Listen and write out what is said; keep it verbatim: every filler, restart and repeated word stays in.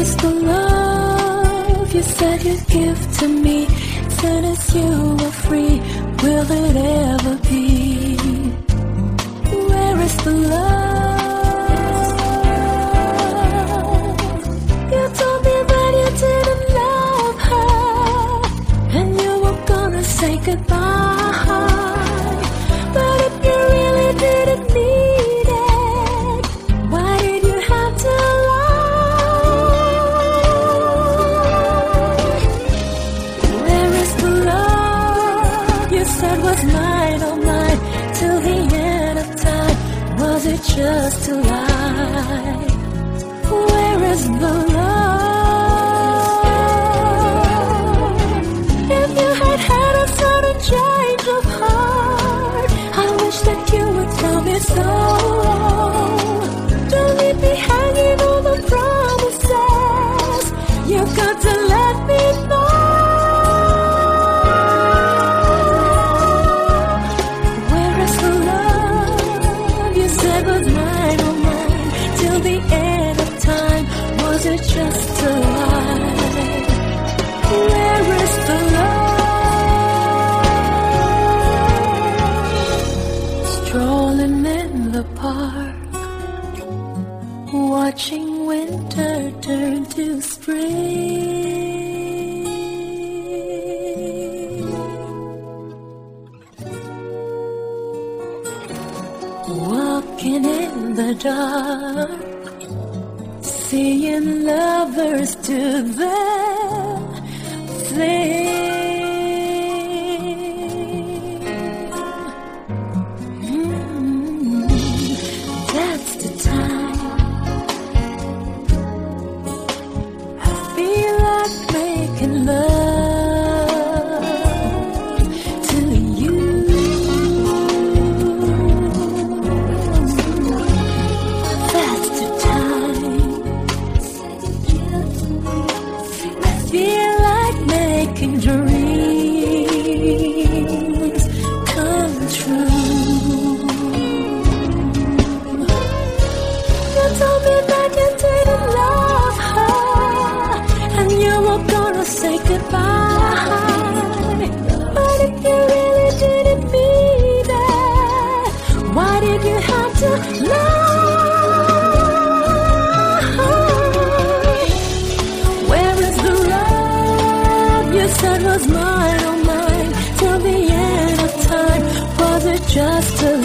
is the love you said you'd give to me? Soon as you are free, will it ever be? Where is the love? You told me that you didn't love her, and you were gonna say goodbye. But if you really didn't need it, why did you have to lie? Where is the love you said was mine, oh mine, till the end of time? Was it just a lie? Where is the love? If you had had a sudden change of heart, I wish that you would tell me so. Don't leave me hanging on the promises. You've got to let me know. Where is the love you said was mine, oh mine, till the end of time? Was it just a lie? Where is the love? Strolling in the park, watching winter turn to spring, walking in the dark, seeing lovers do their thing. Mm, that's the time I feel like making love to you. That's the time I feel like making dreams come true. You told me that you didn't love her, and you were gonna say goodbye. But if you really didn't mean it, why did you have to lie? Where is the love you said was mine, oh mine, till the end of time? Was it just a